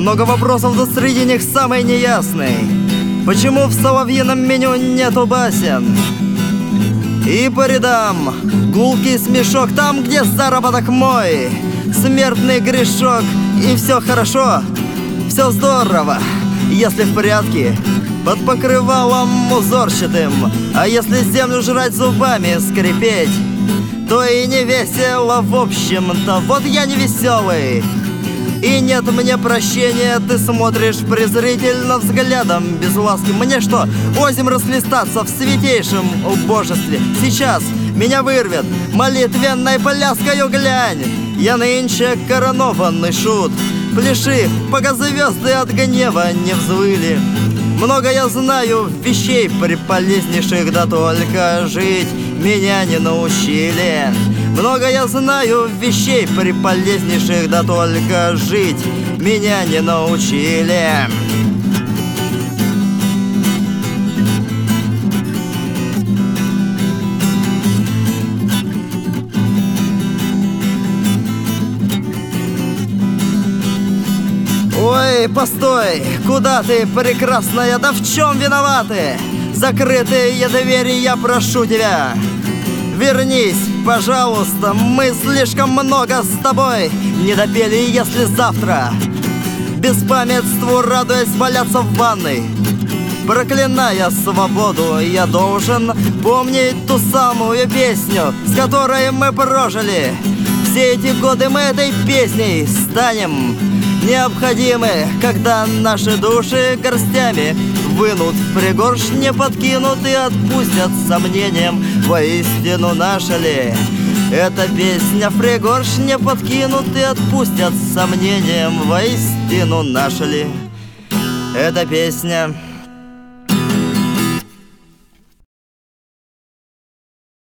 Много вопросов, да среди них самый неясный: почему в соловьином меню нету басен? И по рядам гулкий смешок там, где заработок мой. Смертный грешок, и все хорошо, все здорово, если в порядке, под покрывалом узорчатым. А если землю жрать зубами, скрипеть, то и не весело в общем-то. Вот я не веселый, и нет мне прощения. Ты смотришь презрительно взглядом без ласки. Мне что, озим расхлестаться в святейшем убожестве? Сейчас меня вырвет молитвенной пляскою, глянь. Я нынче коронованный шут. Пляши, пока звезды от гнева не взвыли. Много я знаю вещей приполезнейших, да только жить меня не научили. Много я знаю вещей приполезнейших, да только жить меня не научили. Ой, постой, куда ты, прекрасная, да в чем виноваты? Закрытые двери, я прошу тебя, вернись, пожалуйста, мы слишком много с тобой не допели. Если завтра беспамятству радуясь валяться в ванной, проклиная свободу, я должен помнить ту самую песню, с которой мы прожили все эти годы. Мы этой песней станем необходимы, когда наши души горстями вынут в пригоршне, подкинут и отпустят сомнением. Воистину наша ли эта песня? В пригоршне подкинут и отпустят сомнением. Воистину наша ли эта песня?